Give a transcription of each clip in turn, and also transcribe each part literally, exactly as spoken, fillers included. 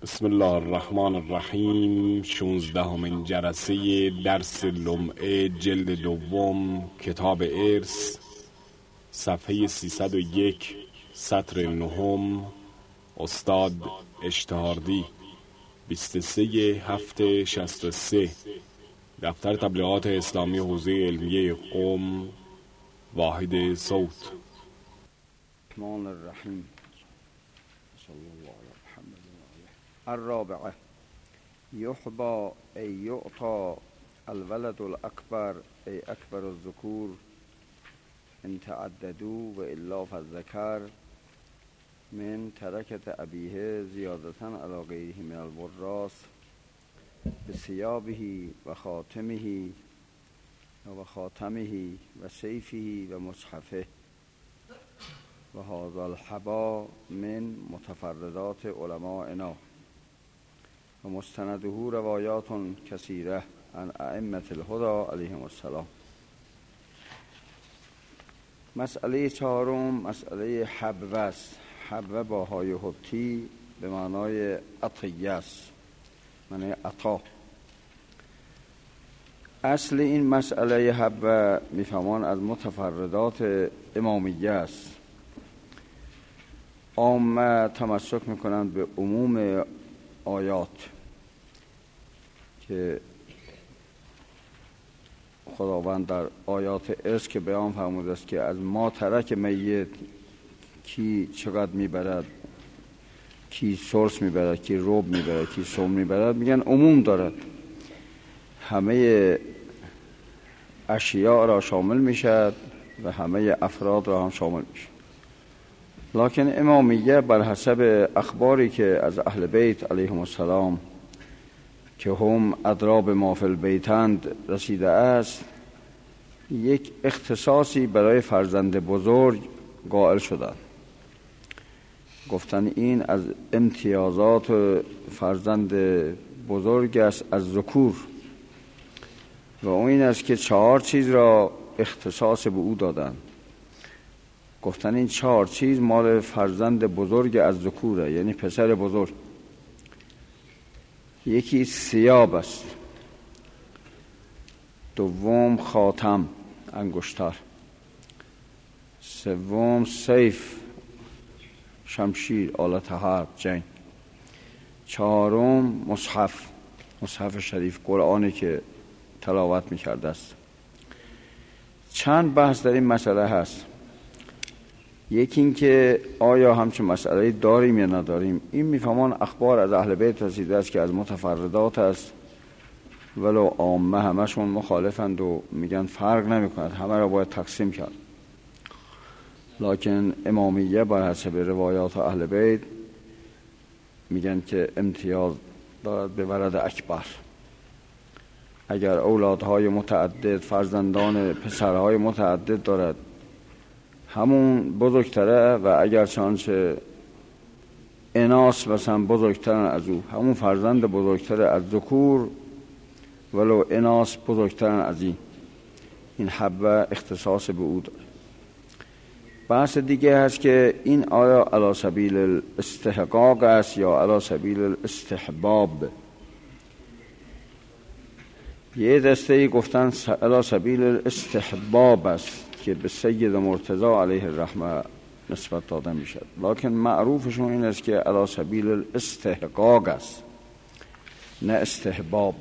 بسم الله الرحمن الرحیم. شونزدهمین جلسه درس لمعه جلد دوم کتاب ارث، صفحه سیصد و یک، سطر نهم. استاد اشتهاردی، بیست و سه هفته شصت و سه، دفتر تبلیغات اسلامی حوزه علمیه قم، واحد صوت. الرحمن الرحیم. صلی الله علی محمد و آله. الرابعه یحبا ای یعطا الولد الاکبر ای اکبر الذکور ان تعددوا و الا فالذکر من ترکت ابیه زیادتا علی غیره من الوراث بثیابه و خاتمه و خاتمه و سیفه و مصحفه و هذا الحبا من متفردات علمائنا و مستنده روایات کثیره عن ائمة الهدى علیهم السلام. مسئله چهارم مسئله حبوه است. حبوه با های حبتی به معنای عطیه است، معنی عطا. اصل این مسئله حبوه میفهمان از متفردات امامیه است. عامه تمسک میکنند به عموم آیات که خداوند در آیات ارث که بیان فرموده است که از ما ترک میت کی چقدر میبرد، کی ثلث میبرد، کی ربع میبرد، کی سوم میبرد، میگن عموم دارد، همه اشیاء را شامل میشد و همه افراد را هم شامل میشد. لکن امامیه بر حسب اخباری که از اهل بیت علیهم السلام که هم اضراب ما فی البیتند رسیده است، یک اختصاصی برای فرزند بزرگ قائل شدند. گفتن این از امتیازات فرزند بزرگ است از ذکور و اون این است که چهار چیز را اختصاص به او دادند. گفتن این چهار چیز مال فرزند بزرگ از ذکوره، یعنی پسر بزرگ. یکی ثیاب است، دوم خاتم انگشتر، سوم سیف شمشیر آلت حرب جنگ، چهارم مصحف مصحف شریف قرآنی که تلاوت میکرده است. چند بحث در این مسئله هست. یکی این که آیا همچون مسئله داریم یا نداریم. این میفهمان اخبار از اهل بیت رسیده است که از متفردات است، ولو عامه همشون مخالفند و میگن فرق نمیکند، همه را باید تقسیم کرد. لکن امامیه بر حسب روایات اهل بیت میگن که امتیاز دارد به ولد اکبر. اگر اولادهای متعدد، فرزندان پسرهای متعدد دارد، همون بزرگتره، و اگر چانچه اناث مثلا بزرگترن از او، همون فرزند بزرگتره از ذکور، ولو اناث بزرگترن از این. این حبه اختصاص به او داره. بحث دیگه هست که این آیا علی سبیل الاستحقاق است یا علی سبیل الاستحباب. یه دسته گفتن علی سبیل الاستحباب است که به سید مرتضی علیه الرحمه نسبت داده می شد، لکن معروفشون این است که علی سبیل الاستحقاق است، نه استحباب.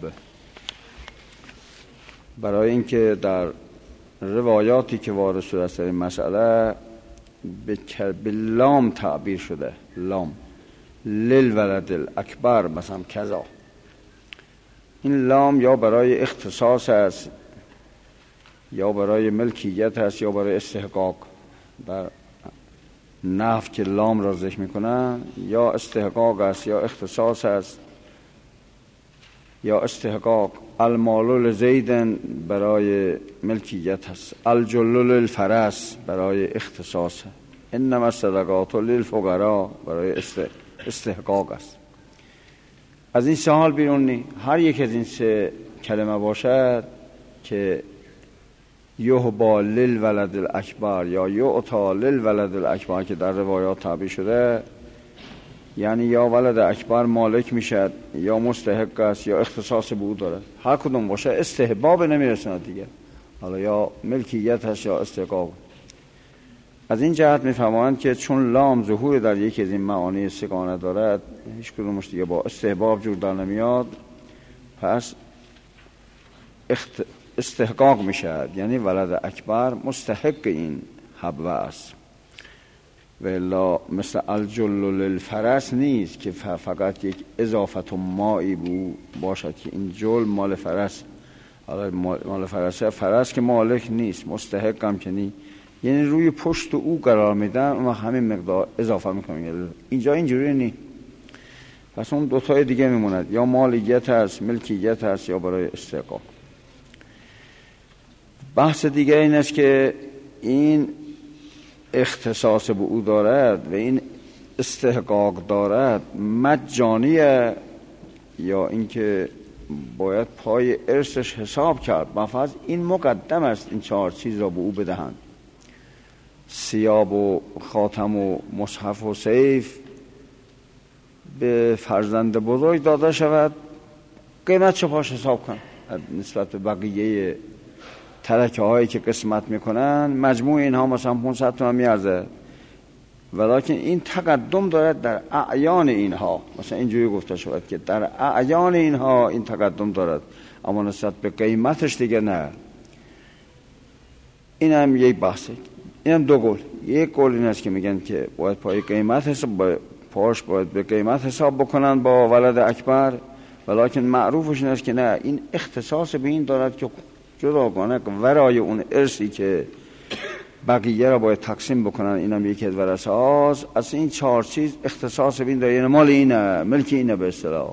برای اینکه در روایاتی که وارد شده است این مسئله به لام تعبیر شده، لام للولد الاکبر مثلا کذا. این لام یا برای اختصاص است، یا برای ملکیت است، یا برای استحقاق. در نحو که لام را ذکر میکنن، یا استحقاق است یا اختصاص است یا استحقاق. المال لزیدن برای ملکیت است، الجل للفرس برای اختصاص، انما الصدقات للفقراء برای استحقاق است. از این سه حال بیرون نی. هر یک از این سه کلمه باشد که یحبا للولد الاکبر یا یعطا للولد الاکبر که در روایات تعبیر شده، یعنی یا ولد اکبر مالک میشد یا مستحق است یا اختصاص به او دارد. هر کدوم باشه استحباب نمیرسونه دیگه، حالا یا ملکیت هست یا استحقاق. از این جهت میفهمند که چون لام ظهور در یکی از این معانی سگانه دارد، هیچ کدومش دیگه با استحباب جور در نمیاد، پس اخت... استحقاق میشد، یعنی ولد اکبر مستحق این حبوه است. و الا مثل الجل للفرس نیست که فقط یک اضافت و مایی بو باشد که این جل مال فرس، حالا مال فرسه، فرس که مالک نیست، مستحق هم که نیست، یعنی روی پشت او قرار میدن اما همین مقدار اضافه میکنن. اینجا اینجوری نیست. پس اون دوتای دیگه میموند، یا مالکیت هست، ملکیت هست، یا برای استحقاق. بحث دیگه این است که این اختصاص به او دارد و این استحقاق دارد مجانیه یا اینکه باید پای ارثش حساب کرد. مفرض این مقدم است این چهار چیز را به او بدهند، ثیاب و خاتم و مصحف و سیف به فرزند بزرگ داده شود، قیمت چه پاش حساب کن نسبت به بقیه ترکه هایی که قسمت میکنن، مجموع اینها مثلا پانصد تومان میارزه، ولیکن این تقدم دارد در اعیان اینها، مثلا اینجوری گفته شود که در اعیان اینها این تقدم دارد، اما نسبت به قیمتش دیگه نه. این هم یک بحثه. این هم دو قول. یک قول این است که میگن که باید پای قیمت حساب، پاش باید به قیمت حساب بکنن با ولد اکبر، ولیکن معروفش این است که نه، این اختصاص به این دارد که جداگانه ورای اون ارثی که بقیه را باید تقسیم بکنن، اینم یکی از ورثه هاست، از این چهار چیز اختصاص به این دارد، یعنی مال اینه، ملک اینه به اصطلاح.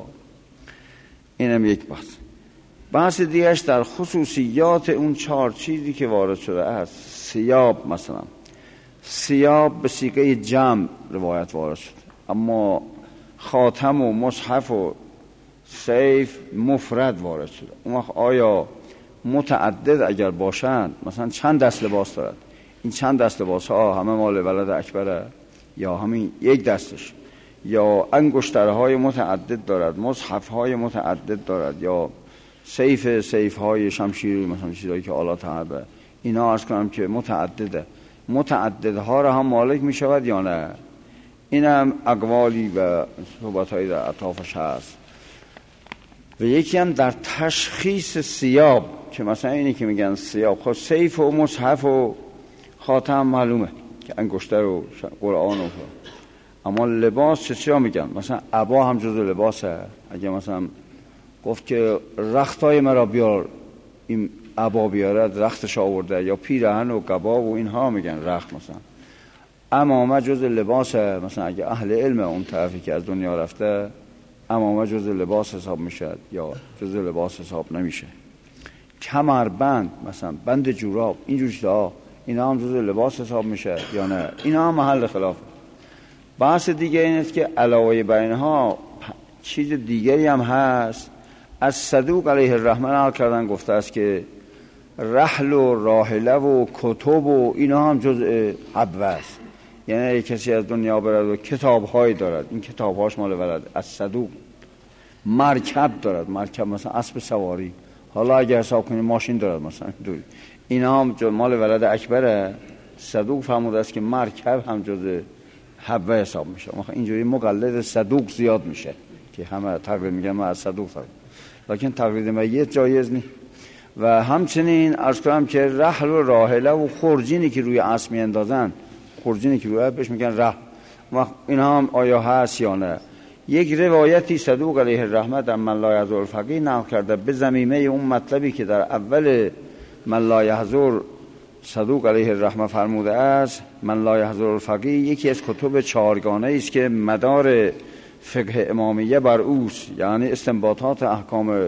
اینم یک بحث. بحث دیگهش در خصوصیات اون چهار چیزی که وارد شده است. ثیاب مثلا، ثیاب به صیغه جمع روایت وارد شده، اما خاتم و مصحف و سیف مفرد وارد شده. اون وقت آیا متعدد اگر باشند، مثلا چند دست لباس دارد، این چند دست لباس ها همه مال ولد اکبره یا همین یک دستش، یا انگشتره های متعدد دارد، مصحف های متعدد دارد، یا سیف سیف های شمشیری، مثلا چیزایی که آلات حربه، اینا عرض کنم که متعدده، متعددها را هم مالک می شود یا نه. این هم اقوالی و صحبت هایی در اطرافش هست. و یکی هم در تشخیص ثیاب، که مثلا اینی که میگن ثیاب، خب سیف و مصحف و خاتم معلومه که انگشتر و قرآن و اما لباس چه چرا میگن؟ مثلا عبا هم جزو لباسه. اگه مثلا گفت که رختای مرا بیار، این عبا بیارد، رختش آورده، یا پیرهن و قبا و اینها میگن رخت. مثلا عمامه جزو لباسه، مثلا اگه اهل علم اون طرفی که از دنیا رفته، عمامه جزو لباس حساب میشه یا جزو لباس حساب نمیشه. کمربند، مثلا بند جوراب، اینجور چیزا، اینا هم جزو لباس حساب میشه یا نه؟ اینا هم محل خلافه. بحث دیگه این است که علاوه بر اینها چیز دیگری هم هست. از صدوق علیه الرحمه نقل کردن، گفته است که رحل و راحله و کتب و اینا هم جزء حبوه است. یعنی کسی از دنیا برد و کتاب‌هایی دارد، این کتاب‌هاش مال ولد. از صدوق مرکب دارد، مرکب مثلا اسب سواری، حالا اگه حساب کنیم ماشین دارد مثلا دوری، اینا هم مال ولد اکبره. صدوق فرموده است که مرکب هم جزء حبوه حساب میشه. اینجوری مقلد صدوق زیاد میشه که همه تقلید میگن ما از صدوق فرمود، لیکن تقلید میت جایز نیست. و همچنین عرض کنم که رحل و راحله و خرجینی که روی اسب میاندازن، خرجینی که روی اسب بهش میگن رحل، اینا هم آیا هست یا نه؟ یک روایتی صدوق علیه الرحمه در من لا یحضر الفقیه نقل کرده به ضمیمه اون مطلبی که در اول من لا یحضر صدوق علیه الرحمه فرموده است. من لا یحضر الفقیه یکی از کتب چهارگانه است که مدار فقه امامیه بر اوست، یعنی استنباطات احکام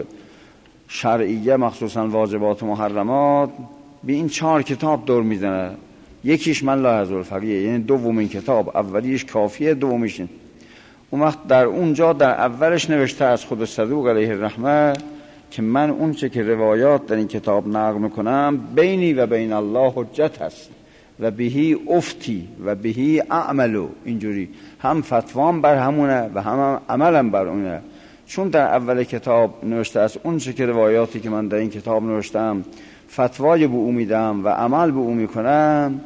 شرعیه مخصوصا واجبات و محرمات به این چهار کتاب دور میزنه. یکیش من لا یحضر الفقیه، یعنی دومین کتاب، اولیش کافیه، دومیش. اون وقت در اونجا در اولش نوشته از خود صدوق علیه الرحمه که من اون چه که روایات در این کتاب نقل میکنم بینی و بین الله حجت هست، و بهی افتی و بهی اعملو، اینجوری هم فتوام بر همونه و هم عملم بر اونه. چون در اول کتاب نوشته است اون چه که روایاتی که من در این کتاب نوشتم فتوای به او میدم و عمل به او میکنم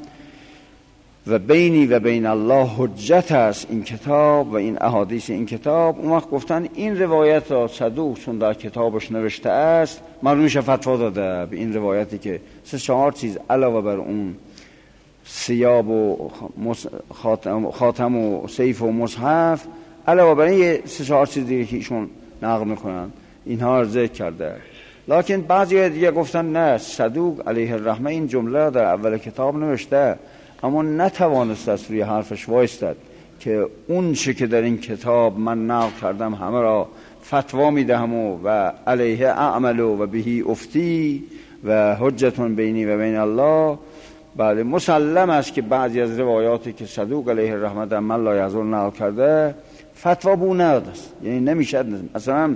و بینی و بین الله حجت است این کتاب و این احادیث این کتاب. اون وقت گفتن این روایت را صدوق چون در کتابش نوشته است معلوم میشه فتوا داده به این روایتی که سه چهار چیز علاوه بر اون ثیاب و خاتم, خاتم و سیف و مصحف، علاوه بر این سه چهار چیز دیگه که ایشون نقل میکنن اینها رو ذکر کرده. لکن بعضی دیگه گفتن نه، صدوق علیه الرحمه این جمله در اول کتاب نوشته اما نتوانست از روی حرفش وایستد که اون چه که در این کتاب من نقل کردم همه را فتوا میدهم و, و علیه اعملو و بهی افتی و حجتون بینی و بین الله. بله مسلم است که بعضی از روایاتی که صدوق علیه الرحمه در من لا یحضر نقل کرده فتوا بو نداده است، یعنی نمیشه. مثلا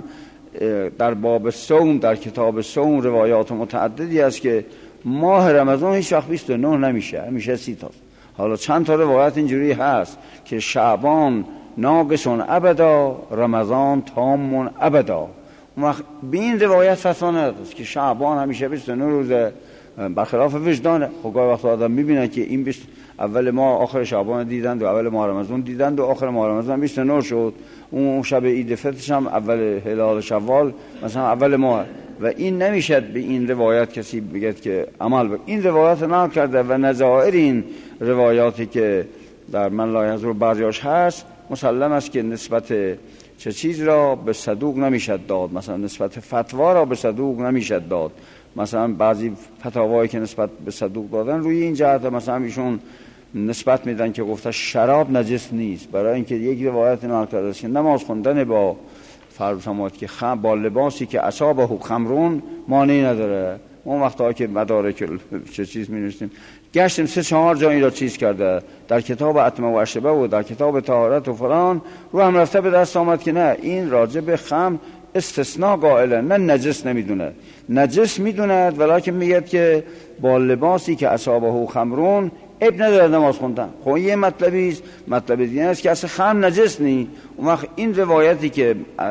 در باب صوم در کتاب صوم روایات متعددی است که ماه رمضان هیچ وقت بیست و نه نمیشه، همیشه سی تا. حالا چند تا روایت اینجوری هست که شعبان ناقصون ابدا رمضان تامون ابدا. اون وقت به این روایت فتوا نداده است که شعبان همیشه بیست و نه روزه، برخلاف وجدانه. خب گاهی وقت آدم میبینه که این بیست اول ماه آخر شعبان دیدند و اول ماه رمضان دیدند و آخر ماه رمضان بیست و نه شد، اون شب عید فطرش هم اول هلال شوال مثلا اول ماه. و این نمیشد به این روایت کسی بگه که عمل بکن. این روایت نقل کرده و نظائر این روایاتی که در من لا یحضر بعضیاش هست مسلم است که نسبت چه چیز را به صدوق نمیشد داد، مثلا نسبت فتوا را به صدوق نمیشد داد. مثلا بعضی فتاوایی که نسبت به صدوق دادن روی این جهت مثلا ایشون نسبت میدن که گفته شراب نجس نیست، برای اینکه یک روایت نقل کرده است که نماز خوندن با فرض سماوات که خم با لباسی که اصابه خمرون مانعی نداره. اون وقتا که مدارک چه چیز می نوشتیم گشتیم سه چهار جا این را چیز کرده در کتاب اتمه و اشبه و در کتاب طهارت و فلان، رو هم رفته به دست آمد که نه این راجع به خمر استثناء قائله، نه نجس نمیدونه، نجس میدوند ولیکن میگه که با لباسی که اصابه خمرون اب نداره نماز خوندن. خب یه مطلبی است. مطلب دیگه است که اصلا خمر نجس نی. اون وقت این روایتی که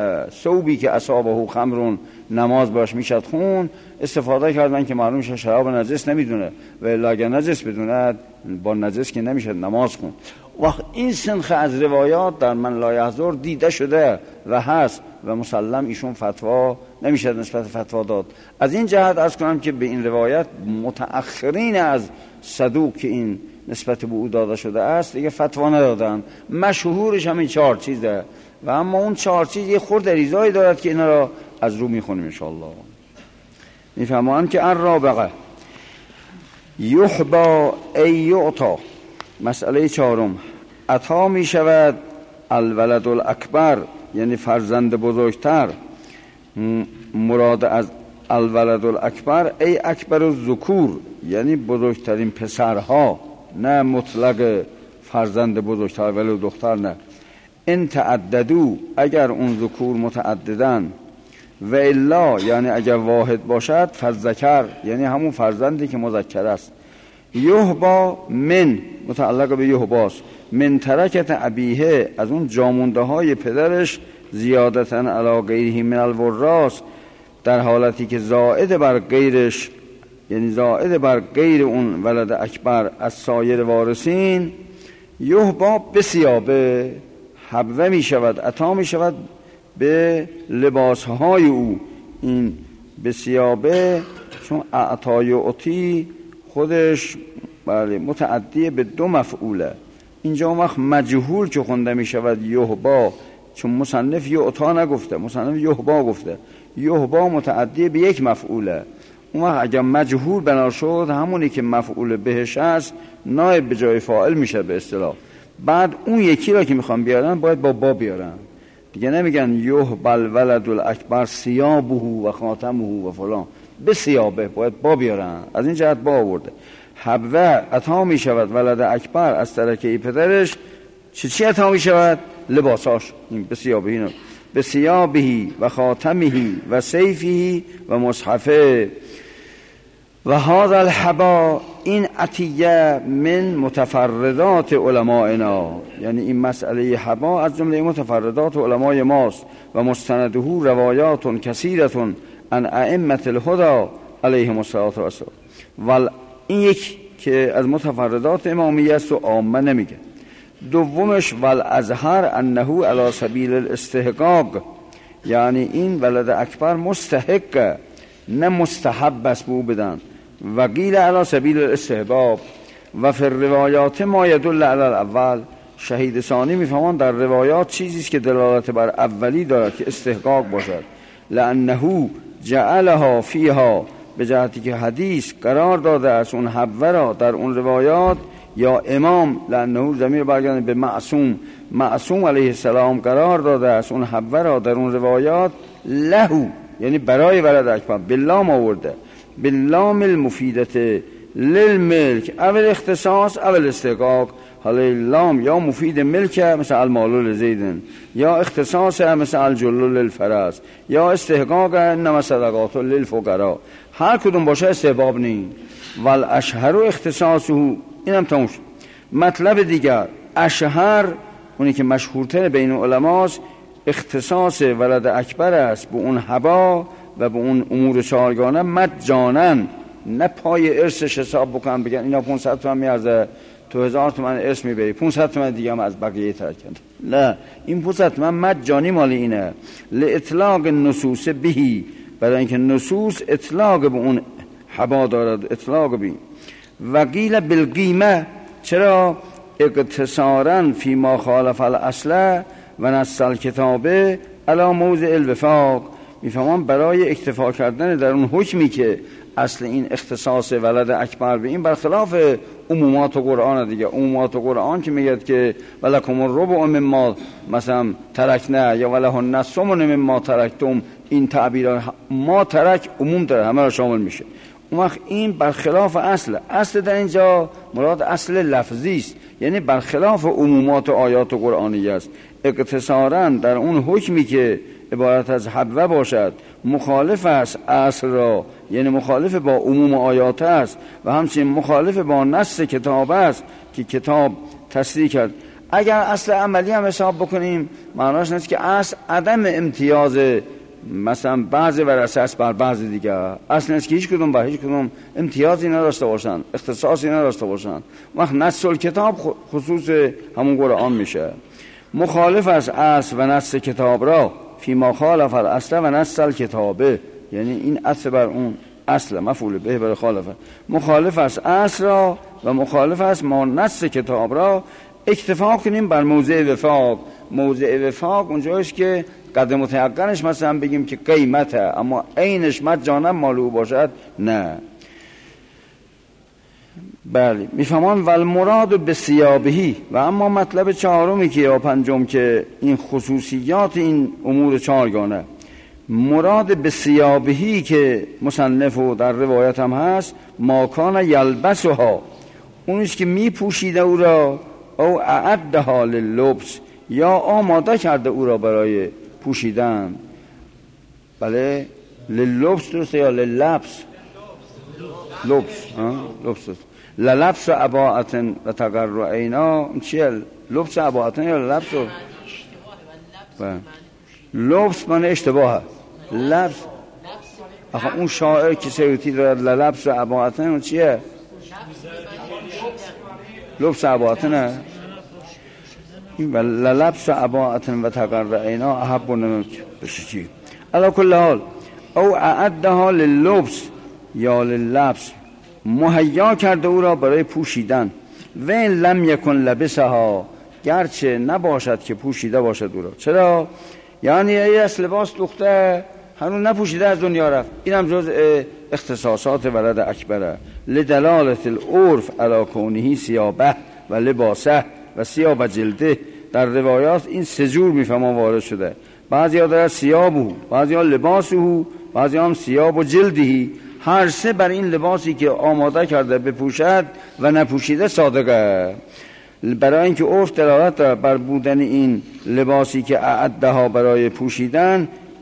ثوبی که اصابه خمرون نماز باش میشد خون استفاده کردن که معلوم شه شراب نجس نمیدونه و الا اگر نجس بدوند با نجس که نمیشد نماز خون. وقت این سنخ از روایات در من لا یحضر دیده شده و هست و مسلم ایشون فتوا نمیشه نسبت فتوا داد. از این جهت عرض کنم که به این روایت متأخرین از صدوق که این نسبت به او داده شده است دیگه فتوا ندادن. مشهورش همین چهار چیزه و اما اون چهار چیز یه خورده ریزایی دارد که اینا را از رو میخونیم انشاءالله. میفهمون که الرابعه یحبا ای یعطا، مسئله چهارم عطا می شود الولد الاکبر یعنی فرزند بزرگتر. مراد از الولد الاکبر ای اکبر الذکور یعنی بزرگترین پسرها، نه مطلق فرزند بزرگتر ولی دختر نه. ان تعددو اگر اون ذکور متعددن و الا یعنی اگر واحد باشد فذکر یعنی همون فرزندی که مذکر است. یحبا من متعلق به یحباست، من ترکت ابیه از اون جامونده های پدرش زیادتن علی غیره من الوراث در حالتی که زائد بر غیرش یعنی زائد بر غیر اون ولد اکبر از سایر وارثین. یحبا بسیابه حبوه می شود عطا می شود به لباسهای او. این بسیابه چون اعطای عطی خودش بله متعدی به دو مفعوله. اینجا اون وقت مجهول که خونده می شود یحبا، چون مصنف یعطا نگفته، مصنف یحبا گفته. یحبا متعدی به یک مفعوله. اون وقت اگر مجهول بنا شد همونی که مفعول بهش است نایب به جای فاعل میشه به اصطلاح. بعد اون یکی را که میخوام بیارن باید با با بیارن دیگه، نمیگن یحبا الولد الاکبر ثیابه و خاتمه و فلان، به ثیابه باید با بیارن. از این جهت با آورده. حبوه عطا می شود ولد اکبر از ترکه پدرش چی چی عطا می شود؟ لباساش. این به ثیابه اینو به ثیابه و خاتمه و سیفه و مصحفه و هذا الحبا، این عطیه من متفردات علمائنا، یعنی این مسئله حبا از جمله متفردات علمای ماست. و مستنده روایات کثیرة عن ائمة الهدى علیهم الصلاة والسلام. و این یک که از متفردات امامیه است و عامه نمیگه. دومش والازهر انه علی سبیل الاستحقاق، یعنی این ولد اکبر مستحق نه مستحب است بو بدن. و قیل علی سبیل الاستحباب. و فی الروایات ما یدل علی الاول، شهید ثانی میفهمان در روایات چیزی است که دلالت بر اولی دارد که استحقاق باشد. لانه جعلها فیها، به جهتی که حدیث قرار داده است اون حبه را در اون روایات، یا امام لانه ضمیر برگردن به معصوم، معصوم علیه السلام قرار داده است اون حبه را در اون روایات لهو، یعنی برای ولد اکبر، باللام آورده، باللام المفیدت للملک اول اختصاص اول استحقاق. حالا لام یا مفید ملک مثل المال لزیدن، یا اختصاص مثل الجل للفرس، یا استحقاق انما صدقات للفقراء، هر کدوم باشه استحباب نی. والاشهر اختصاصه، اینم تموم شد. مطلب دیگر اشهر، اونی که مشهورتر بین علماست، اختصاص ولد اکبر است به اون حبا و به اون امور چهارگانه مجانن، نه پای ارثش حساب بکنم بگن اینا پانصد تومن میارزه تو هزار تومن ارث میبری، پانصد تومن دیگه هم از بقیه ترک کن. نه، این پانصد تومن مجانی مال اینه. لاطلاق النصوص بهی، برای اینکه نصوص اطلاق به اون حبا دارد، اطلاق به. و قیل بالقیمه، چرا؟ اقتصارا فی ما خالف الاصل و نص الکتابه علی موضع الوفاق. میفهمم برای اکتفا کردن در اون حکمی که اصل این اختصاص ولد اکبر به این برخلاف عمومات و قرآن دیگه. عمومات و قرآن که میگه که ولکم الربع مما مثلا ترکنا یا ولهن النصف مما ترکتم، این تعبیرات ما ترک عموم داره، همه را شامل میشه. اون وقت این برخلاف اصل، اصل در اینجا مراد اصل لفظی است، یعنی برخلاف عمومات و آیات و قرآنی است. اقتصارا در اون حکمی که عبارت از حبه باشد مخالف است اصل را، یعنی مخالف با عموم آیات است و همچنین مخالف با نص کتاب است که کتاب تصریح کرد. اگر اصل عملی هم حساب بکنیم معناش نیست که اصل عدم امتیاز مثلا بعض ورثه است بر بعض دیگه، اصل نیست که هیچ کدوم با هیچ کدوم امتیازی نداشته باشن، اختصاصی نداشته باشن. وقت نص کتاب خصوص همون قرآن میشه. مخالف است اصل و نص کتاب را فی ما خالف الاصل و نص الکتابه، یعنی این اصل بر اون اصل مفعول به بر خالفه، مخالف است اصل را و مخالف است ما نص کتاب را. اکتفا کنیم بر موضع وفاق. موضع وفاق اونجایش که قدر متحقنش مثلا بگیم که قیمته اما عینش مجانا مالو باشد، نه. بله، میفهمان والمراد بسیابهی. و اما مطلب چهارمی که یا پنجم که این خصوصیات این امور چهارگانه، مراد بسیابهی که مصنف و در روایت هم هست ماکان یلبسها، اونیست که می پوشیده او را، او اعدها لللبس، یا آماده کرده او را برای پوشیدن. بله، لللبس درسته یا لللبس؟ لبس، لبس للبس عباءتن و تقر عینا. چیه لبس عباءتن یا للبس؟ لبس من اشتباهه. لبس آخه اون شاعر که سیوتی دارد للبس عباءتن، اون چیه؟ لبس عباءتن این و للبس عباءتن و تقر عینا احب نمک بشه چی. علا کل حال او اعدها لللبس یا لللبس، مهیا کرده او را برای پوشیدن. و این لم یکن لبسها، گرچه نباشد که پوشیده باشد او را. چرا؟ یعنی ای از لباس دختر هنون نپوشیده از دنیا رفت، این هم جز اختصاصات ولد اکبره. لدلالت العرف علی کونه سیابه و لباسه و سیاب جلده. در روایات این سه جور میفهمان وارد شده، بعضی ها داره سیابه، بعضی ها لباسه، بعضی هم سیاب و جلدهی. هر سه بر این لباسی که آماده کرده بپوشد و نپوشیده صادقه. برای اینکه عرف دلالت بر بودن این لباسی که اعدها برای پوشیدن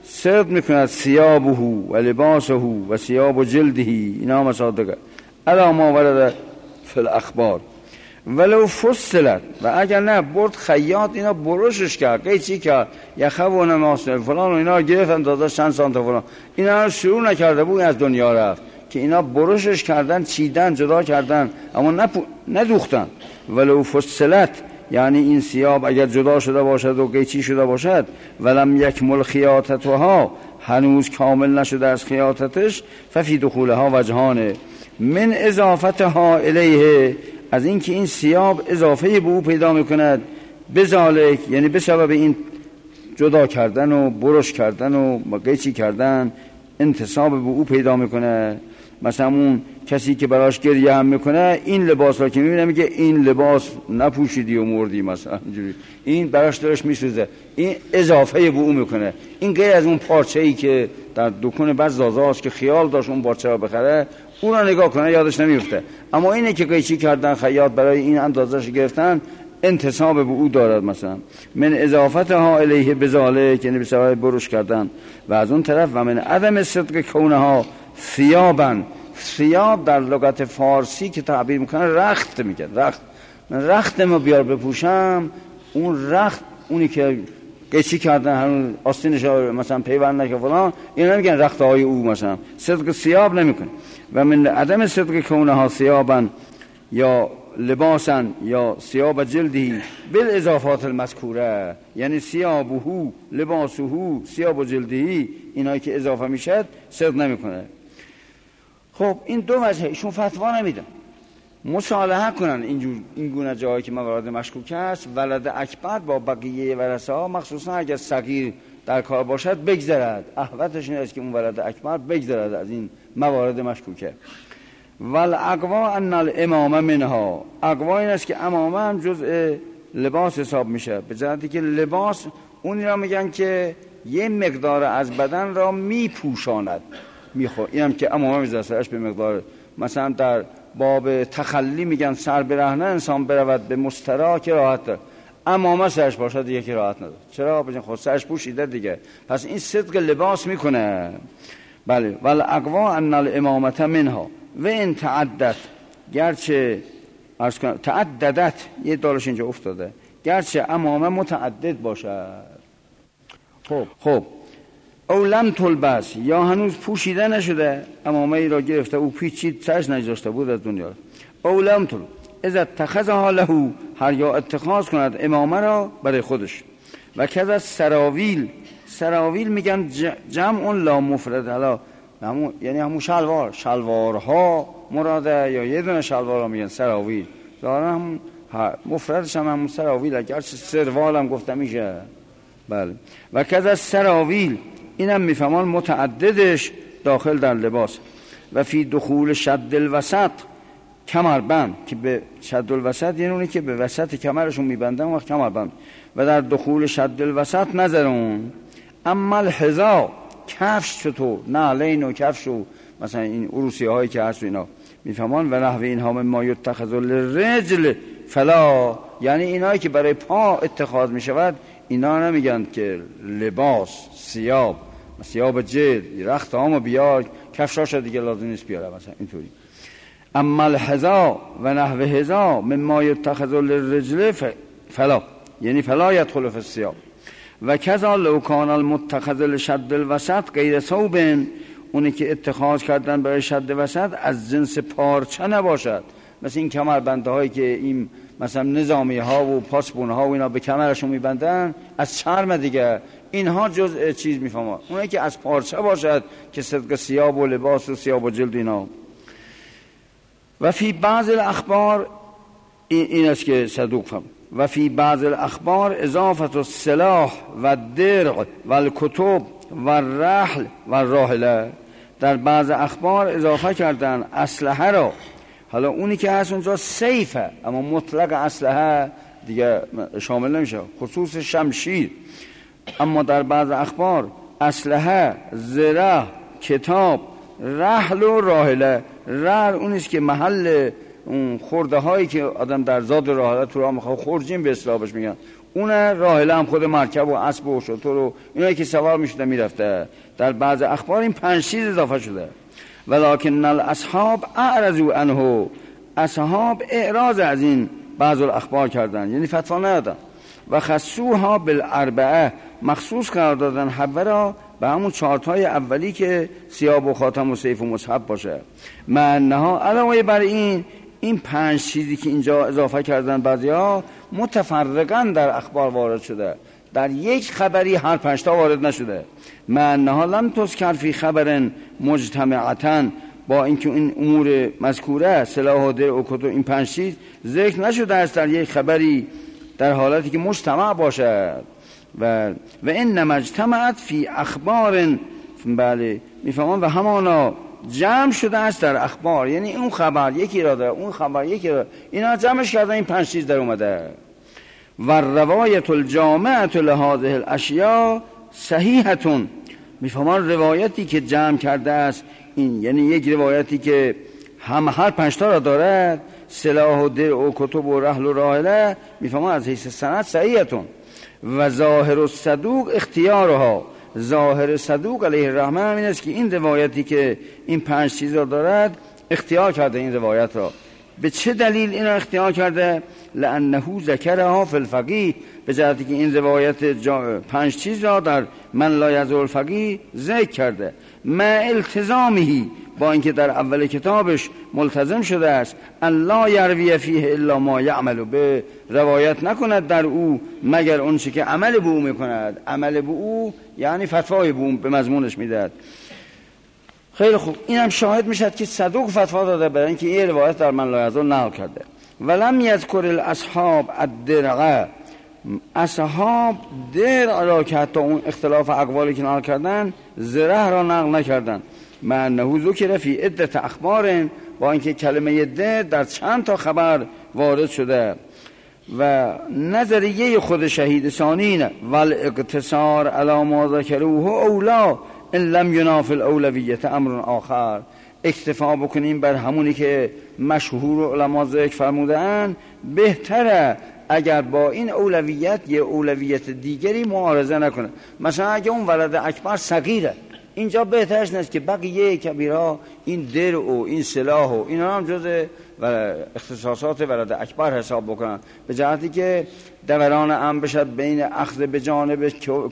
صدق میکند ثیابه و لباسه و ثیاب جلده، اینا مصادقه الا ما ورد فی الاخبار ولو فصلت. و اگر نه برد خیاط اینا برشش کرد، قیچی کرد، یخه و نماسه فلان و اینا گرفتن داده چند سانت فلان، اینا رو شروع نکرده بود از دنیا رفت که اینا برشش کردن، چیدن، جدا کردن، اما نپو... ندوختن. ولو فصلت یعنی این ثیاب اگر جدا شده باشد و قیچی شده باشد، ولم یکمل خیاطتها هنوز کامل نشده از خیاطتش، ففی دخولها وجهانه من اضافتها الیه، از اینکه این ثیاب اضافه به او پیدا میکند، بذالک یعنی به سبب این جدا کردن و برش کردن و قیچی کردن انتصاب به او پیدا میکنه. مثلا اون کسی که براش گریه هم میکنه، این لباس را که میبینه میگه این لباس نپوشیدی و مردی، مثلا اینجوری، این براش دلش میسوزه، این اضافه به او میکنه. این غیر از اون پارچه ای که در دکان بعض زازاست که خیال داشت اون پارچه را بخره، اون را نگاه کنه یادش نمیفته، اما اینه که قیچی کردن خیاط برای این اندازه‌اش گرفتن، انتصاب به او دارد. مثلا من اضافتها الیه بذالک یعنی به سبب برش کردن. و از اون طرف و من عدم صدق کونها ثیابا، ثیاب در لغت فارسی که تعبیر میکنه رخت میگه، رخت، من رختمو بیار بپوشم، اون رخت اونی که قیچی کردن هنوز آستینش مثلا پیوند نکرد فلان، اینا میگن رخته های او، مثلا صدق ثیاب نمیکنه. و من عدم صدق کونها ثیابا یا لباسا یا ثیاب جلدی بالاضافات المذکوره، یعنی ثیابه لباسه ثیاب جلدی، اینایی که اضافه میشد صدق نمیکنه. خب این دو وجه ایشون فتوا نمیدن، مصالحه کنن اینجور این گونه جایی که موارد مشکوک است. ولد اکبر با بقیه ورثه ها مخصوصا اگر صغیر در کار باشد بگذرد، احوطش این است که اون ولد اکبر بگذرد از این موارد مشکوکه. والاقوا ان الامامه منها، اقوا این است که امامه هم جزء لباس حساب میشه، به جهتی که لباس اونی را میگن که یه مقدار از بدن را میپوشاند، میخوا اینم که امامه میذاره سرش به مقدار. مثلا در باب تخلی میگن سر برهنه انسان برود به مسترا که راحت داره، امامه سرش باشد دیگه که راحت نداره. چرا؟ بجن خود سرش پوشیده دیگه، پس این صدق لباس میکنه. بله. والاقوا ان الامامه منها و ان تعدد، گرچه تعددت یه دارش اینجا افتاده، گرچه امامه متعدد باشد. خب خب او لم تلبس یا هنوز پوشیده نشده، امامه ای را گرفته او پیچید سرش نگذاشته بود از دنیا. او لم تل اذا اتخذها له، هر یا اتخاذ کند امامه را برای خودش. و کذا سراویل، سراویل میگن جمع لا مفرد، حالا همون یعنی همون شلوار، شلوارها مراده یا یه دونه شلوار را میگن سراویل، دارن همون مفردش هم همون سراویل، اگرچه سروال هم گفته میشه. بله. و کذا سراویل اینم میفهمان متعددش داخل در لباس. و فی دخول شد الوسط، کمربند که به شد الوسط یعنی اونی که به وسط کمرشون میبندن وقت کمربند. و در دخول شد الوسط نظرون. اما الحذا، کفش چطور؟ نعلین و کفش و مثلا این عروسی هایی که هست و اینا میفهمان. و نحو اینها ما یتخذ للرجل فلا، یعنی اینایی که برای پا اتخاذ میشود اینا نمیگن که لباس، ثیاب، ثیاب جلد، رخت هامو بیار، کفشاش دیگه لازم نیست بیاره، مثلا اینطوری. اما الحذا و نحو حذا مما یتخذ للرجل فلا، یعنی فلا یدخل فی الثیاب. و کذا لو کان المتخذ لشد الوسط غیر ثوب، اونی که اتخاذ کردن برای شد وسط از جنس پارچه نباشد، مثل این کمربنده هایی که این مثلا نظامی ها و پاسبون ها و اینا به کمرشون میبندن از چرم دیگه، اینها جزء چیز میفهمن. اونایی که از پارچه باشد که صدق ثیاب و لباس و ثیاب و جلد اینا. و فی بعض الاخبار این است که صدوق فهم. و فی بعض الاخبار اضافت السلاح و درع و الکتب و الرحل و الراحله، در بعض اخبار اضافه کردن اسلحه را. حالا اونی که هست اونجا سیفه، اما مطلق اسلحه دیگه شامل نمیشه، خصوص شمشیر. اما در بعض اخبار اسلحه، زره، کتاب، رحل و راحله. رحل اونیست که محل اون خورده هایی که آدم در زاد راحله تو راه میخواد خورجین به اصطلاح بهش میگن، اون راحله هم خود مرکب و اسب و شتر و اینایی که سوار میشده میرفته. در بعض اخبار این پنج چیز اضافه شده. ولکن الاصحاب اعرضوا عنه، اصحاب اعراض از این بعض الاخبار کردن، یعنی فتوا ندادن. و خصوها بالاربعه، مخصوص قرار دادن حبه را به همون چارتای اولی که ثیاب و خاتم و سیف و مصحف باشه. معناها علاوه بر این این پنج چیزی که اینجا اضافه کردن بعضیا متفرقاً در اخبار وارد شده، در یک خبری هر پنج تا وارد نشده. معناها لم تذکر فی خبر مجتمعتاً، با اینکه این امور مذکوره سلاح و درع و کتب این پنج چیز ذکر نشده است در یک خبری در حالتی که مجتمع باشد. و و انما اجتمعت فی اخبار، بله میفهمم، و همانا جمع شده است در اخبار، یعنی اون خبر یکی را داره، اون خبر یکی را، اینا جمعش کردن، این پنج چیز در اومده. و روایت الجامعه لهذه الاشیاء صحیحتون، میفهمم روایتی که جمع کرده است این، یعنی یک روایتی که هم هر پنج تا را دارد، سلاح و درع و کتب و رحل و راحله، میفهمم از حیث سند صحیحتون. و ظاهر الصدوق اختیارها، ظاهر صدوق علیه الرحمه همین است که این روایتی که این پنج چیز را دارد اختیار کرده این روایت را. به چه دلیل این را اختیار کرده؟ لانه ذکرها فی الفقیه، به جهتی که این روایت پنج چیز را در من لا یضر الفقیه ذکر کرده. ما التزامه، با اینکه در اول کتابش ملتزم شده است ان لا یروی فیه الا ما یعمل به، روایت نکند در او مگر اون چه که عمل به او میکند. عمل به او یعنی فتوای به او به مضمونش میدهد. خیلی خوب، این هم شاهد میشد که صدوق فتوا داده برای اینکه این روایت در من لا یضر نقل کرده. ولم یذکر الاصحاب الدرع، اصحاب درع را که حتی اون اختلاف اقوالی که نقل کردن زرع را نقل نکردن. معنه ذکر فی عدت اخبار، با اینکه کلمه درع در چند تا خبر وارد شده. و نظریه خود شهید ثانین والاقتصار علی ما ذکروه اولا ان لم یناف الاولویت امر آخر، اکتفا بکنیم بر همونی که مشهور علما ذکر فرمودن بهتره اگر با این اولویت یه اولویت دیگری معارضه نکنه. مثلا اگه اون ولد اکبر صغیره، اینجا بهترش نیست که بقیه کبیرها این درع و این سلاح و اینا هم جز اختصاصات ولد اکبر حساب بکنن، به جهتی که دوران امر بشد بین اخذ به جانب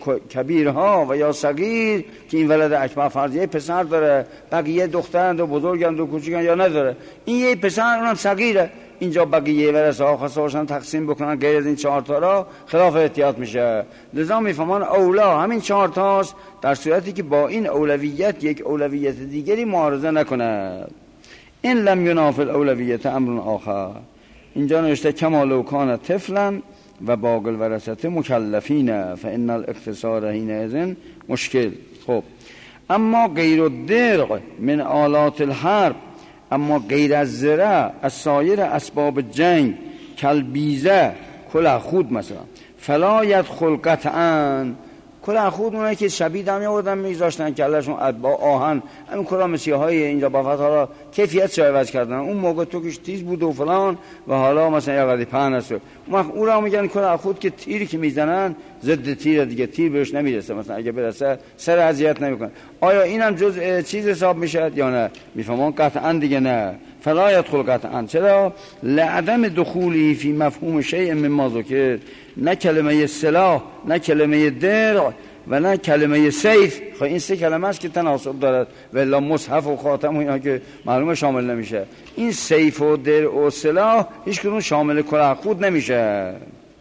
کبیرها و یا صغیر، که این ولد اکبر فرضیه پسر داره، بقیه دخترند و بزرگند و کوچیکند یا نداره، این یه پسر اونم صغیره، اینجا بقیه ورثه ها خواسته باشن تقسیم بکنن غیر از این چهار تا را خلاف احتیاط میشه. لذا میفهمان اولا همین چهار تاست، در صورتی که با این اولویت یک اولویت دیگری معارضه نکنه. این لم یناف الاولویت امر آخر، اینجا نوشته کما لو کان طفلا و باقی الورثه مکلفین فان الاقتصار حینئذ مشکل. خب اما غیر الدرع من آلات الحرب، اما غیر از زرع از سایر اسباب جنگ کلبیزه کلاه خود مثلا فلا یدخل قطعا، کلاه خود اونایی که شبیه دمی آوردن میذاشتن کلشون با آهن، همین کلاه مسیح های اینجا با فتح حالا کیفیت چه عوض کردن، اون موقع تو کش تیز بود و فلان و حالا مثلا یه قدی پهن است، اون را میگن کلاه خود که تیری که میزنن ضد تیر دیگه، تیر بهش نمیرسه، مثلا اگه برسه سر اذیت نمیکنه. آیا اینم جز چیز حساب میشد یا نه؟ میفهمون قطعا دیگه نه. فلا يدخل قطعا، چرا؟ لعدم دخولی فی مفهوم شیء مما ذکر، نه کلمه سلاح، نه کلمه درع و نه کلمه سیف. خب این سه کلمه است که تناسب دارد، ولی مصحف و خاتم و اینا که معلومه شامل نمیشه. این سیف و درع و سلاح هیچ کدوم شامل کلاه خود نمیشه.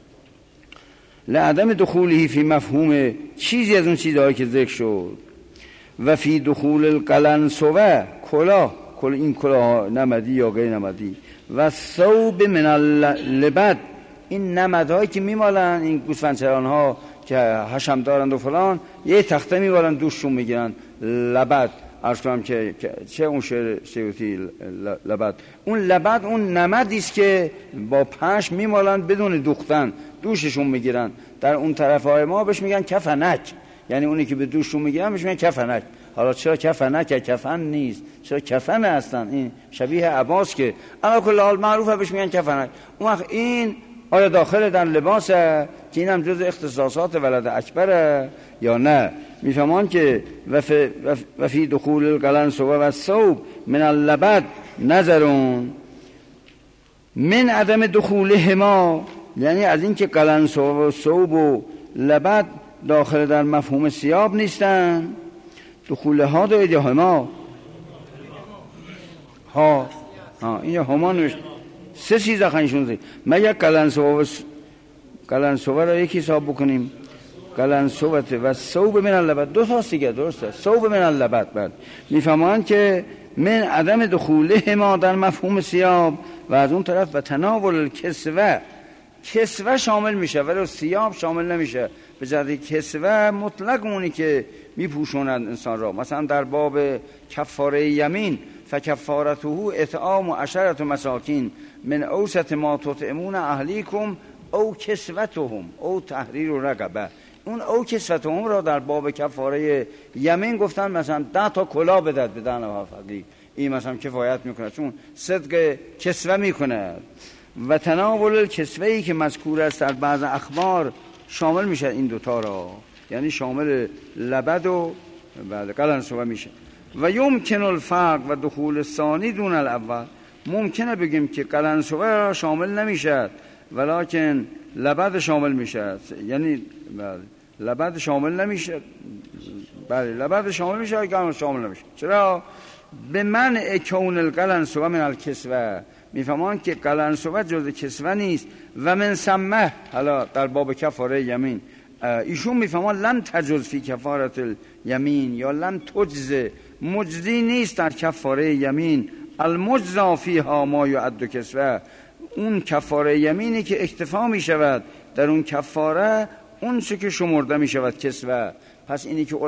لعدم دخولی فی مفهوم چیزی از اون چیزهایی که ذکر شد. و فی دخول القلنسوه، کلاه، کل این کلاه نمدی یا غیر نمدی. و ثوب من اللبد، این نمدهایی که میمالن این گوسفندچران ها که حشم دارند و فلان، یه تخته میمالن دوششون میگیرن لبد. عرض کنم که چه اون شعر سیوطی لبد، اون لبد اون نمدی است که با پشم میمالن بدون دوختن دوششون میگیرن. در اون طرف های ما بهش میگن کفنک، یعنی اونی که به دوششون میگیرن بهش میگن کفنک. حالا چرا کفن که کفن نیست، چرا کفن هستن، این شبیه عباس که اما کل حال معروفه بهش میگن کفن. اون وقت این آیا داخل در لباسه که این هم جز اختصاصات ولد اکبره یا نه؟ میفهمان که و فی دخول القلنسوه و الثوب من اللبد نظرون من عدم دخولهما، یعنی از این که قلنسوه و ثوب و لبد داخل در مفهوم ثیاب نیستن. دخول ها دارید یا هما؟ ها ها این یا هما نوشت. سه چیز خنشون زید. مگه قلنسوه و قلنسوه را یکی حساب بکنیم، قلنسوه و ثوب من اللبد دو تاست دیگه، درسته؟ ثوب من اللبد بعد میفهمان که من عدم دخوله ما در مفهوم ثیاب و از اون طرف و تناول کسوه، کسوه شامل میشه ولی ثیاب شامل نمیشه. به جهت کسوه مطلق اونی که میپوشونند انسان را. مثلا در باب کفاره یمین فکفارته اطعام عشرة مساکین من اوسط ما تطعمون اهلیکم او کسوتهم او تحریر رقبه. اون او کسوتهم را در باب کفاره یمین گفتن مثلا ده تا کلاه بدد به ده نفر فقیر، این مثلا کفایت میکنه چون صدق کسوه میکنه. و تناول کسوه‌ای که مذکور است در بعض اخبار شامل میشه این دوتا را، یعنی شامل لبد و بعد قلنسوه میشه. و یمکن الفرق و دخول ثانی دون الاول، ممکنه بگیم که قلنسوه را شامل نمیشه ولکن لبد شامل میشه، یعنی لبد شامل نمیشه، بله لبد شامل میشه اگر شامل نمیشه. چرا؟ به منع کون القلنسوه من الکسوه، میفهمان که قلنسوه جز کسوه نیست. و من سمه، حالا در باب کفاره یمین ایشون میفهمان لم تجز فی کفارت الیمین یا لم تجز، مجزی نیست در کفاره یمین. المجزا فیها ما یعد کسوه، اون کفاره یمینی که اکتفا میشود در اون کفاره اون چه که شمرده میشود کسوه. پس اینی که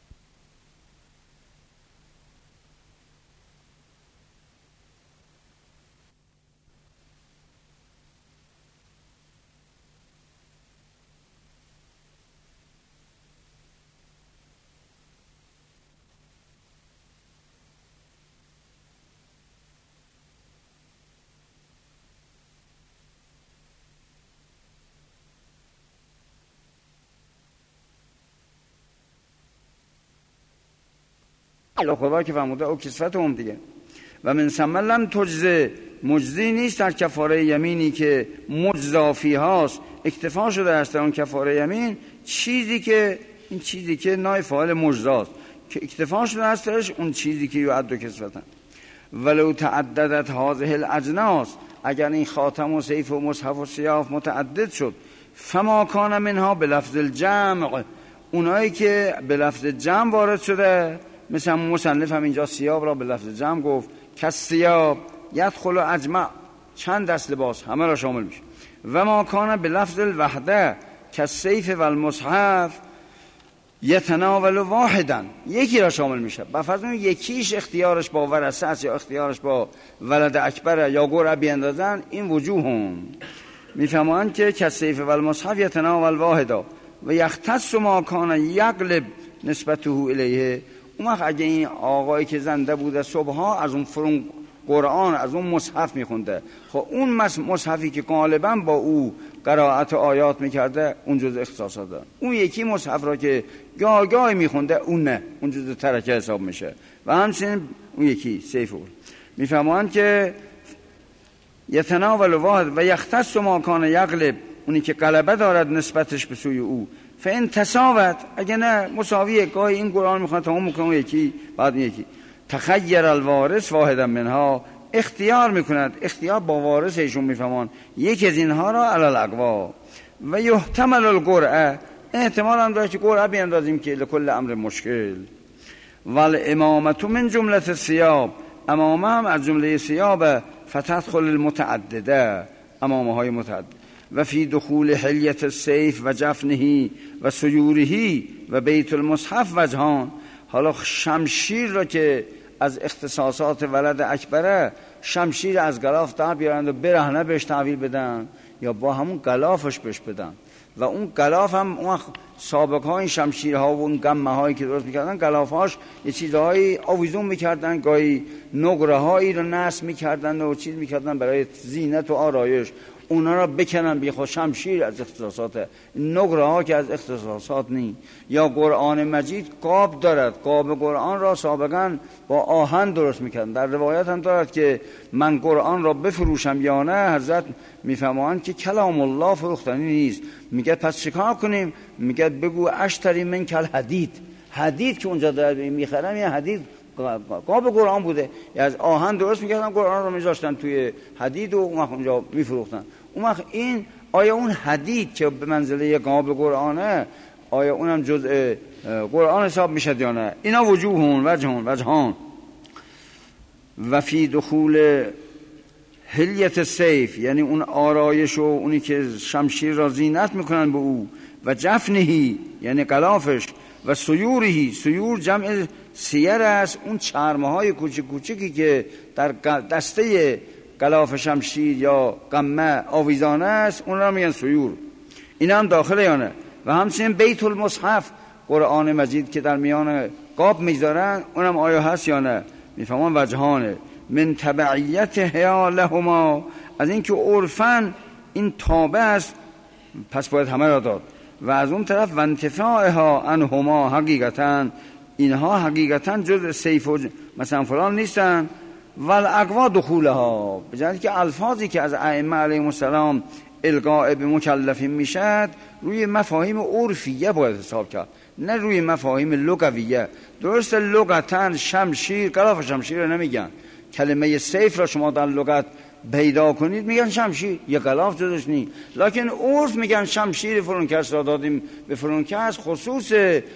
الله خدا که فرموده او کسفت هم دیگه. و من ثم لم تجزه، مجزی نیست در کفاره یمینی که مجزافی هاست اکتفا شده است در اون کفاره یمین چیزی که این چیزی که نای فاعل مجزاست که اکتفا شده است درش اون چیزی که یعد و کسفتن. ولو تعددت هذه الاجناس، اگر این خاتم و سیف و مصحف و سیاف متعدد شد، فما کان منها به لفظ الجمع، اونایی که به لفظ جمع وارد شده، مثلا مصنف هم اینجا سیاب را به لفظ جمع گفت که سیاب یدخل و اجمع، چند دست لباس همه را شامل میشه. و ما کان به لفظ الوحده که سیف و المصحف یتناول واحدا، یکی را شامل میشه. بفرض اون یکیش اختیارش با ورثه است یا اختیارش با ولد اکبر یا گرعه بیندازن، این وجوه هم میفهمند که که سیف و المصحف یتناول واحدا و یختص ما کان یغلب نسبته الیه. اون وقت اگه این آقایی که زنده بوده صبحها از اون فرون قرآن از اون مصحف میخونده، خب اون مصحفی که غالبا با او قرائت آیات میکرده اون جز اختصاصات داره. اون یکی مصحف را که گاه گاه میخونده اون نه، اون جز ترکه حساب میشه. و همچنین اون یکی سیف اون میفهمند که یتناول واحد و یختص ما کان یغلب، اونی که غلبه دارد نسبتش به سوی او. فین تساوت، اگه نه مساویه، گاهی این قرآن میخواد تمام میکنه یکی بعد یکی. تخیر الوارث واحدا منها، اختیار میکند، اختیار با وارث ایشون میفهمان یکی از اینها را علی الاقوا. و یحتمل القرعه، احتمال هم داره که قرعه بیندازیم که لکل امر مشکل. والامامه من جمله الثياب، امامه هم از جمله ثياب، فتدخل المتعدده، امامه های متعدد. و فی دخول حلیت السیف و جفنهی و سیورهی و بیت المصحف وجهان. حالا شمشیر را که از اختصاصات ولد اکبره، شمشیر از غلاف در بیارند و برهنه بهش تحویل بدن یا با همون غلافش بهش بدن. و اون غلاف هم اون سابق ها این شمشیرها و اون گمه هایی که درست میکردن، غلافهاش یه چیزهایی آویزون میکردن، گاهی نقره هایی رو نصب میکردن و چیز میکردن برای زینت و آرایش، اونا را بکنن بی خود. شمشیر از اختصاصات، نقره ها که از اختصاصات نی. یا قرآن مجید قاب دارد، قاب قرآن را سابقا با آهن درست میکردن. در روایت هم دارد که من قرآن را بفروشم یا نه، حضرت میفهمند که کلام الله فروختنی نیست. میگه پس چیکار کنیم؟ میگه بگو اشتری من کل حدید. حدید که اونجا دارد میخرم، یه حدید قاب قرآن بوده، از آهن درست میکردن، قرآن رو میذاشتن توی حدید و اون وقت اونجا میفروختن. اون وقت این آیا اون حدید که به منزله قاب قرآنه، آیا اونم جزء قرآن حساب میشد یا نه؟ اینا وجوهون وجهون وجهان. و فی دخول حلیت سیف، یعنی اون آرایش و اونی که شمشیر را زینت میکنن به او، و جفنهی یعنی غلافش، و سیورهی، سیور جمع سیر است، اون چرمه های کوچک کوچکی که در دسته غلاف شمشیر یا قمه آویزانه است، اون را میگن سیور. این هم داخل یا نه؟ و همچنین بیت المصحف، قرآن مجید که در میان قاب میذارن، اونم آیا هست یا نه؟ میفهمان وجهانه. من تبعیت هیا لهما، از اینکه عرفاً این تابع است پس باید همه را داد. و از اون طرف و انتفاعها عنهما، حقیقتاً اینها حقیقتاً جز سیف و مثلا فلان نیستن. والاقوا دخولها، بجانب که الفاظی که از ائمه علیهم السلام القاء به مکلفین میشد روی مفاهیم عرفیه باید حساب کرد، نه روی مفاهیم لغویه. درست لغتاً شمشیر، غلاف شمشیر رو نمیگن. کلمه سیف را شما در لغت پیدا کنید میگن شمشیر، یه غلاف جزش نی. لکن عرف میگن شمشیر فرونکس را دادیم به فرونکس، خصوص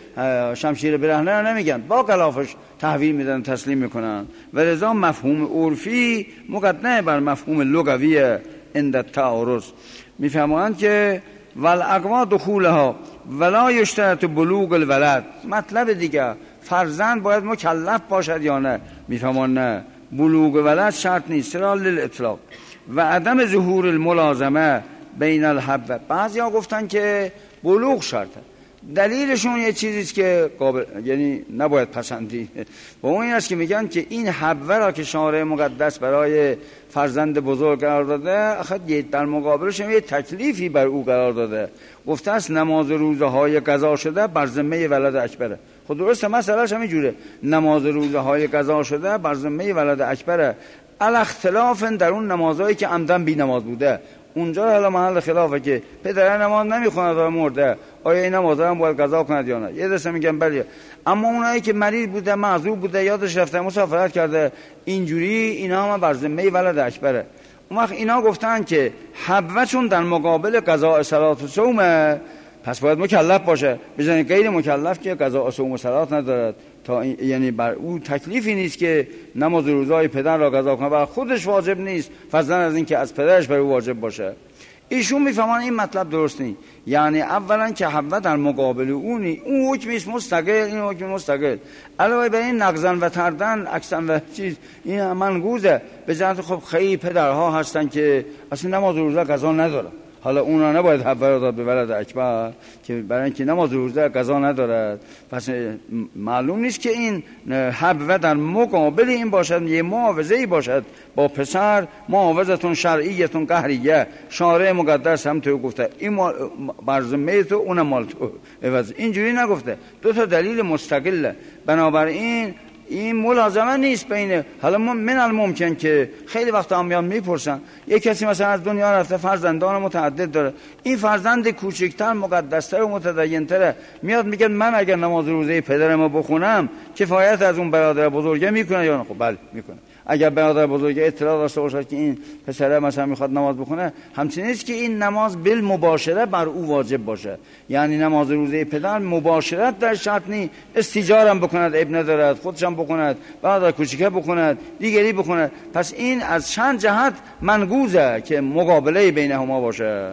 شمشیر برهنه را نمیگن، با غلافش تحویل میدن، تسلیم میکنن. و لذا مفهوم عرفی مقدمه بر مفهوم لغوی عند التعارض. میفهمند که والاقوا دخولها ولا یشترط بلوغ الولد. مطلب دیگه فرزند باید مکلف باشد یا نه؟ میفهمند نه، بلوغ ولد شرط نیست، را للاطلاق. و عدم ظهور الملازمه بین الحب. بعضی ها گفتن که بلوغ شرطه، دلیلشون یه چیزیست که قابل، یعنی نباید پسندید، و اون این است که میگن که این حبه را که شارع مقدس برای فرزند بزرگ قرار داده، اخد در مقابلش یه تکلیفی بر او قرار داده. گفته است نماز روزه های قضا شده بر ذمه ولد اکبره. خود درسته، مسئلهش همین جوره، نماز روزه های قضا شده بر ذمه ولد اکبره. الاختلاف در اون نمازهایی که عمدن بی نماز بوده، اونجا حالا محل خلافه که پدر نماز نمیخواند و مرده، آیا این نمازها هم باید قضا کند یا نه؟ یه دسته میگن بله. اما اونایی که مریض بوده، معذور بوده، یادش رفته، مسافرت کرده، اینجوری اینا هم بر ذمه ولد اکبره. اون وقت اینا گفتن که حبوه‌شون در مقابل قضاء صلات و صومه، پس باید مکلف باشه. بزنید غیر مکلف که قضاء صوم و صلات ندارد، تا یعنی بر او تکلیفی نیست که نماز روزهای پدر را قضا کنه، بر خودش واجب نیست، فضلا از این که از پدرش بر او واجب باشه. ایشون میفهمن این مطلب درست نیست. یعنی اولا که حبه در مقابل اونی، اون حکمیست مستقل، این حکم مستقل. علاوه بر این نقضن و تردن اکسن و چیز این منقوزه. به جهت خب خیلی پدرها هستن که اصلا نماز روزه قضا ندارن، حالا اونا نباید حبه را داد به ولد اکبر که برای اینکه نماز روزه قضا ندارد. پس معلوم نیست که این حبه در مقابل این باشد، یه معاوضه‌ای باشد با پسر، معاوضتون شرعیتون قهریه. شارع مقدس هم تو گفته این بر ذمه تو، اونم مال تو. اینجوری نگفته، دو تا دلیل مستقله. بنابراین این ملازمه نیست بین. حالا من الممکن که خیلی وقتا هم میان میپرسن، یک کسی مثلا از دنیا رفته، فرزندان متعدد داره، این فرزند کوچکتر مقدستر و متدینتره، میاد میگه من اگر نماز روزه پدرمو بخونم کفایت از اون برادر بزرگه میکنه یا نه؟ خب بله میکنه. اگر برادر بزرگ اطلاع داشته باشد که این پسره مثلا میخواد نماز بخونه، همچنین است که این نماز بالمباشره بر او واجب باشه. یعنی نماز روزه پدر مباشرت در شرط نی، استیجارم بکند ابن ندارد، خودشم بکند، برادر کوچیکه بکند، دیگری بکند. پس این از چند جهت منقوزه که مقابله بینهما باشه.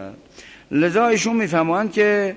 لذا ایشون میفهمند که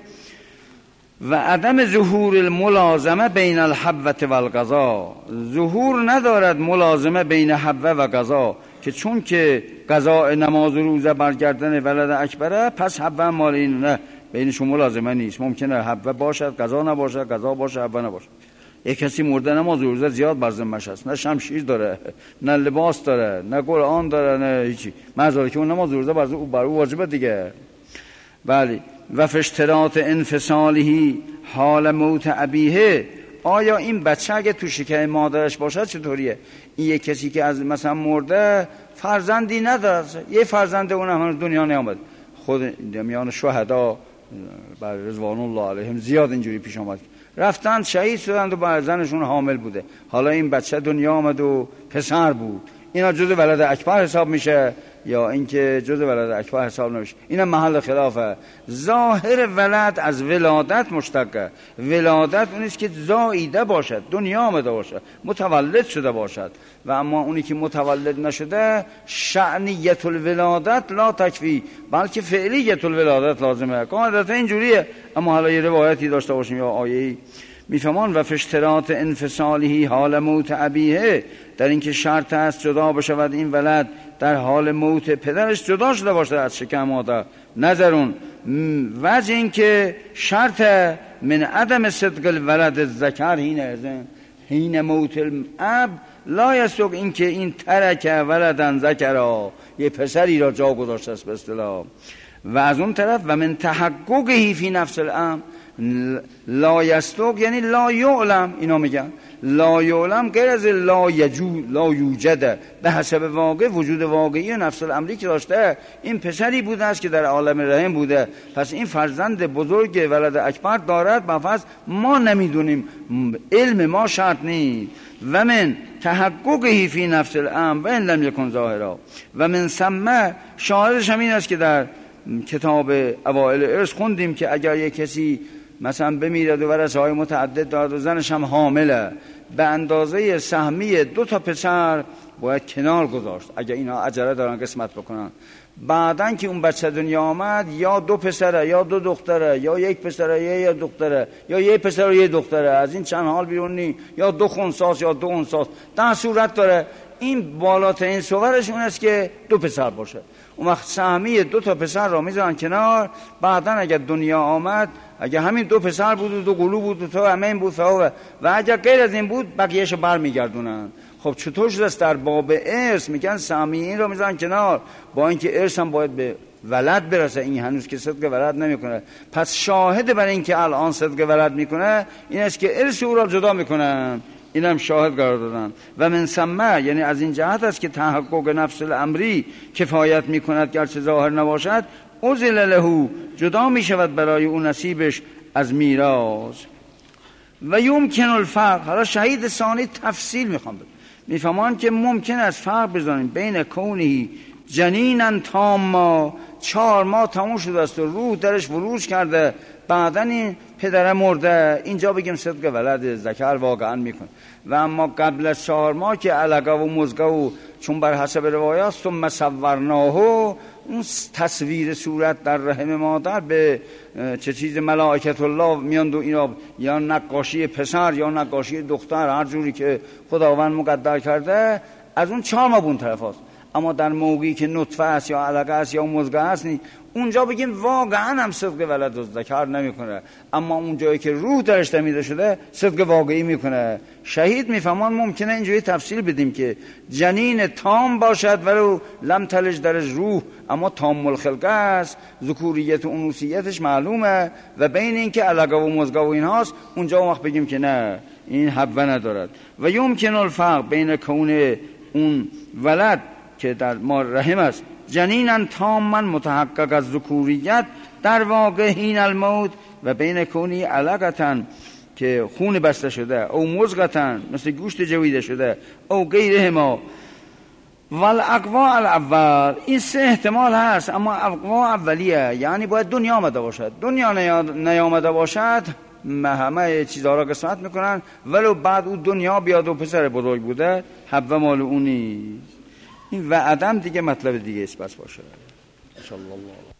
و عدم ظهور الملازمه بین الحبوه و القضا، ظهور ندارد ملازمه بین حبوه و قضا، که چون که قضاء نماز روزه برگردن ولد اکبره، پس حبوه مال این نه. بین شما لازمه نیست. ممکنه حبه باشد غذا نباشد، غذا باشه حبه نباشد. یک کسی مرده نماز روزه زیاد بر ذمه‌اش هست، نه شمشیر داره، نه لباس داره، نه قرآن داره، نه هیچی، مزاری که اون نماز روزه بر او بر او واجبه دیگه. بله. و فشترات انفصاله حال موت ابیه، آیا این بچه اگه تو شکم مادرش باشه چطوریه؟ این یک کسی که از مثلا مرده فرزندی نداره، یه فرزند اون هم دنیا نیامد، خود میان شهدا بر رضوان الله علیهم زیاد اینجوری پیش آمد، رفتن شهید شدند و بر زنشون حامل بوده، حالا این بچه دنیا آمد و پسر بود، اینا جزء ولد اکبر حساب میشه یا اینکه جزء ولد اکبر حساب نمیشه؟ اینا محل خلافه. ظاهر ولد از ولادت مشتقه، ولادت اونیست که زاییده باشد، دنیا آمده باشد، متولد شده باشد، و اما اونی که متولد نشده شأنیت الولادت لا تکفی، بلکه فعلیت الولادت لازمه. قاعدتا اینجوریه. اما حالا یه روایتی داشته باشیم یا آیه‌ای میفهمان و فشترات انفصاله حال موت ابیه، در اینکه شرط است جدا بشود این ولد در حال موت پدرش، جدا شده باشه از شکم مادر. نظرون وجه این که شرط من عدم صدق الولد الذکر حین ازن حین موت الاب لا یسوق، این که این ترک ولدن ذکرا، یه پسری را جا گذاشته است به اصطلاح. و از اون طرف و من تحققه فی نفس الامر لا یستوک، یعنی لا یعلم، اینا میگن لا یعلم غیر از لا یجو لا یوجد، به حسب واقع وجود واقعی و نفس الامری که داشته این پسری بوده است که در عالم رحم بوده، پس این فرزند بزرگ ولد اکبر دارد، بفرض ما نمیدونیم، علم ما شرط نیست. و من تحققه فی نفس الامر و ان لم یکن ظاهرا، و من ثم شاهدش همین است که در کتاب اوائل ارث خوندیم که اگر یک کسی مثلا بمیرد و ورثه های متعدد دارد و زنش هم حامله، به اندازه سهمی دو تا پسر باید کنار گذاشت اگر اینا عجله دارن قسمت بکنن. بعدن که اون بچه دنیا آمد یا دو پسره یا دو دختره یا یک پسره یا یک دختره یا یک پسر و یک دختره، از این چند حال بیرون نی، یا دو خنثاست یا دو انثاست، در صورت داره. این بالاترین صورتش اون است که دو پسر باشه. اون وقت سهمی دو تا پسر را میذارن کنار، بعدن اگر دنیا آمد اگر همین دو پسر بود و دو قلو بود و تو همین بود فهوه، و اگر غیر از این بود بقیه‌شو برمیگردونن. خب چطور شده است در باب ارث میگن سهمی این را میذارن کنار، با اینکه ارث هم باید به ولد برسه، این هنوز که صدق ولد نمیکنه. پس شاهد بر این که الان صدق ولد میکنه این است که ارث او را جدا میکنن، اینم شاهد قرار دادن. و من ثم، یعنی از این جهت است که تحقق نفس الامری کفایت میکند گرچه ظاهر نباشد، عزل له، جدا میشود برای اون نصیبش از میراث. و یمکن الفرق، حالا شهید ثانی تفصیل میخوام بگم، میفهمان که ممکن است فرق بزنیم بین کونی جنینن تاما، چهار ماه تموم شده است و روح درش وروز کرده، بعدن این پدر مرده، اینجا بگیم صدق ولد ذکر واقعا میکن. و اما قبل از چهار ماه که علقه و مزگه و چون بر حسب روایات ثم صورناه، اون تصویر صورت در رحم مادر به چه چیز ملائکت الله میان دو اینا، یا نقاشی پسر یا نقاشی دختر، هر جوری که خداوند مقدر کرده، از اون چهار ماه بون طرف هست. اما در موقعی که نطفه است یا علقه است یا مزگه است اونجا بگیم واقعا هم صدق ولد ذکر نمیکنه، اما اون جایی که روح درش دمیده شده صدق واقعی میکنه. شهید میفهمان ممکنه اینجوری تفصیل بدیم که جنین تام باشد ولو لم تلج درش روح، اما تام الخلقه است، ذکوریت و انوثیتش معلومه، و بین این که علقه و مزگه و اینهاست اونجا اون وقت بگیم که نه این حبه ندارد. و یمکن الفرق بین کون اون ولد که در ما رحم است جنینن تامن متحقق از ذکوریت در واقع حین الموت، و بین کونی علقتن که خون بسته شده، او مزغتن مثل گوشت جویده شده، او غیره ما. والاقوا الاول، این سه احتمال هست، اما اقوا اولیه، یعنی باید دنیا آمده باشد. دنیا نیامده باشد همه چیزها را قسمت میکنن، ولو بعد او دنیا بیاد و پسر بزرگ بوده حبه مال اونی. این و عدم دیگه مطلب دیگه است بس باشه. ان شاء الله.